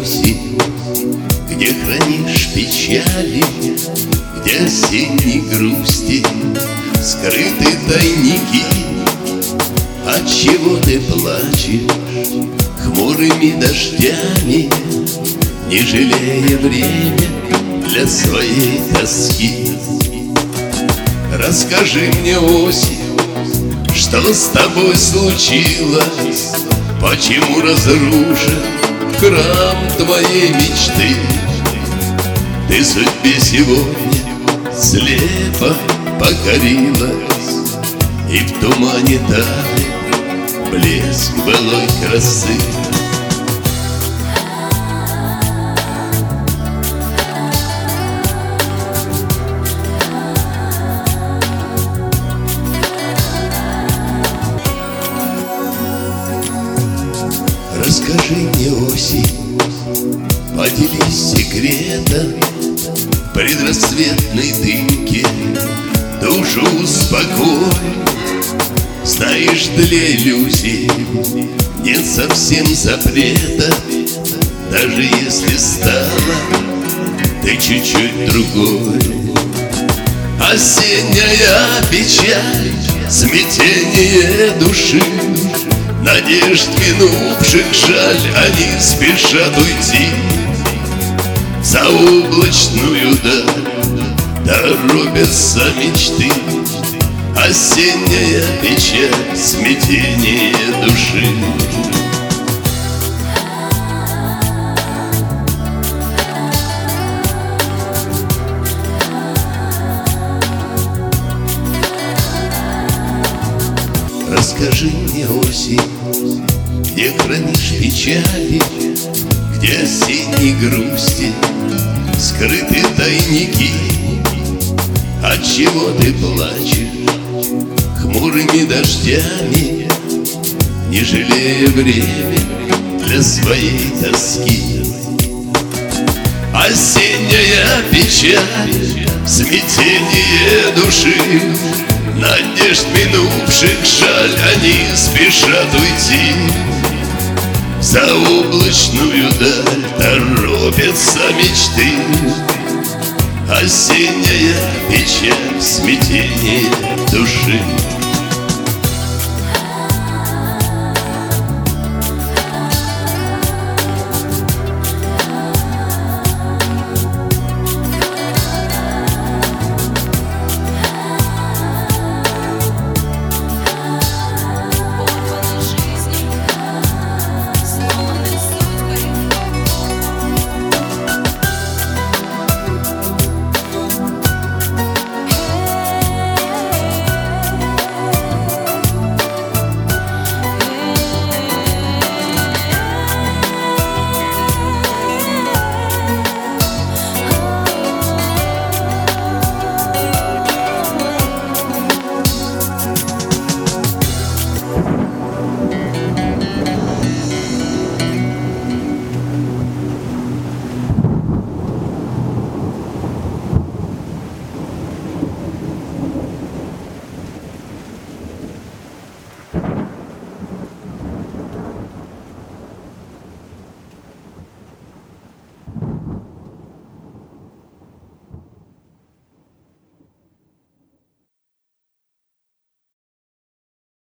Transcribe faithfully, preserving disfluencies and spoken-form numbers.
осень, где хранишь печали, где осенней грусти скрыты тайники. Отчего ты плачешь хмурыми дождями, не жалея время для своей тоски? Расскажи мне, осень, что с тобой случилось, почему разрушен храм твоей мечты? Ты судьбе сегодня слепо покорилась, и в тумане тает блеск былой красы. Расскажи мне, осень, поделись секретом в предрассветной дымке, душу успокой. Знаешь, для иллюзий нет совсем запрета, даже если стала ты чуть-чуть другой. Осенняя печаль, смятение души, надежд минувших жаль, они спешат уйти. За облачную даль торопятся мечты. Осенняя печаль, смятение души. Расскажи мне, осень, где хранишь печали, где осенней грусти скрыты тайники. Отчего ты плачешь хмурыми дождями, не жалея время для своей тоски? Осенняя печаль, смятение души, надежд минувших жаль, они спешат уйти. За облачную даль торопятся мечты. Осенняя печаль, смятение души.